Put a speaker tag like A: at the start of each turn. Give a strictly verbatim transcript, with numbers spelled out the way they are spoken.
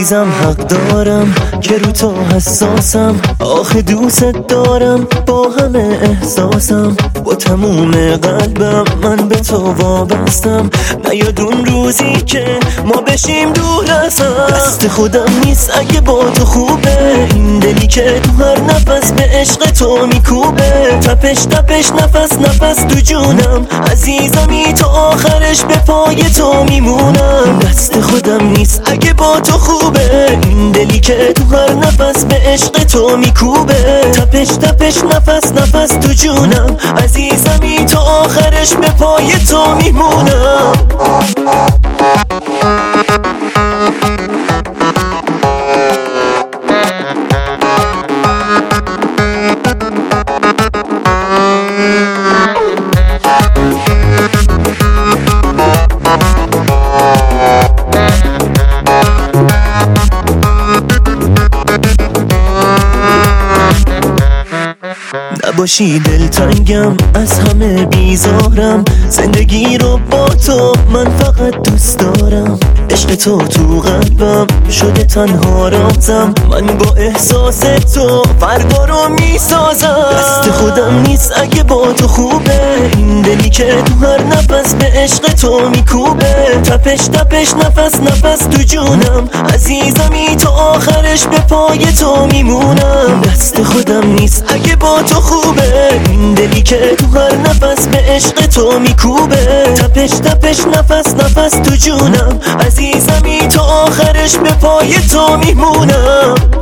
A: عزیزم حق دارم که رو تو حساسم، آخه دوست دارم با همه احساسم، با تموم قلبم من به تو وابستم. نیاد اون روزی که ما بشیم دور از هم، دست خودم نیست اگه با تو خوبه، این دلی که تو هر نفس به عشق تو میکوبه، تپش تپش نفس نفس تو جونم، عزیزمی تا آخرش به پای تو میمونم. دست خودم نیست اگه با تو خوبه، این دلی که تو هر نفس به عشق تو میکوبه، تپش تپش نفس نفس تو جونم، عزیزمی تا آخرش به پای تو میمونم. نباشی دلتنگم از همه بیزارم، زندگی رو با تو من فقط دوست دارم، عشق تو تو قلبم شده تنها رازم، من با احساس تو فردا رو میسازم. دست خودم نیست اگه با تو خوبه، این دلی که تو هر نفس به عشق تو میکوبه، تپش تپش نفس نفس تو جونم، عزیزمی تا آخرش به پای تو میمونم. دست خودم نیست اگه با تو خوبه، این دلی که تو هر نفس به عشق تو میکوبه، تپش تپش نفس نفس تو جونم، عزیزمی تا آخرش به پای تو میمونم.